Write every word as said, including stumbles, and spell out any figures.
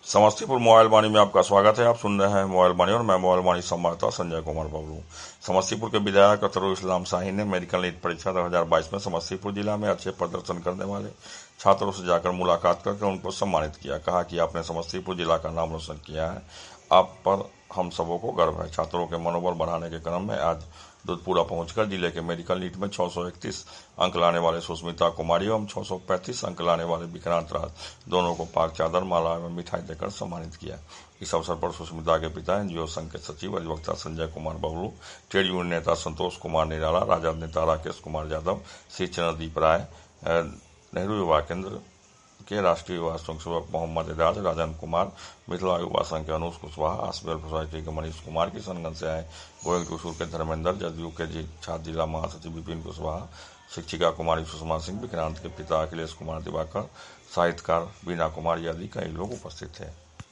Samastipur mobile वाणी में आपका स्वागत है। आप सुन रहे हैं मोबाइल वाणी और मैं मोबाइल वाणी संवाददाता संजय कुमार बबलू। समस्तीपुर के विधायक अतरुल इस्लाम शाही ने मेडिकल नीट परीक्षा दो हज़ार बाईस में समस्तीपुर जिला में अच्छे प्रदर्शन करने वाले छात्रों से जाकर मुलाकात करके उनको सम्मानित किया। कहा कि आपने समस्तीपुर जिला का नाम रोशन किया है, आप पर हम सबों को गर्व है। छात्रों के मनोबल बढ़ाने के क्रम में आज दूधपुरा पहुंचकर जिले के मेडिकल नीट में छह सौ इकतीस अंक लाने वाले सुष्मिता कुमारी एवं छह सौ पैंतीस अंक लाने वाले विक्रांत राज दोनों को पाक चादर, माला एवं मिठाई देकर सम्मानित किया। इस अवसर पर सुष्मिता के पिता एनजीओ संघ के सचिव अधिवक्ता संजय कुमार बबलू, ट्रेड यूनियन नेता संतोष कुमार निराला, राजद नेता राकेश कुमार यादव, श्री चंद्रदीप राय, नेहरू युवा केंद्र के राष्ट्रीय युवा स्वयंसेवक मोहम्मद एजाज, राजन कुमार, मिथिला युवा संघ के अनुज कुशवाहा, आसबेल सोसाइटी के मनीष कुमार, किशनगंज से आए गोविंद किशोर के धर्मेंद्र, जदयू के जी छात्र जिला महासचिव विपिन कुशवाहा, शिक्षिका कुमारी सुषमा सिंह, विक्रांत के पिता अखिलेश कुमार दिवाकर, साहित्यकार बीना कुमार आदि कई लोग उपस्थित थे।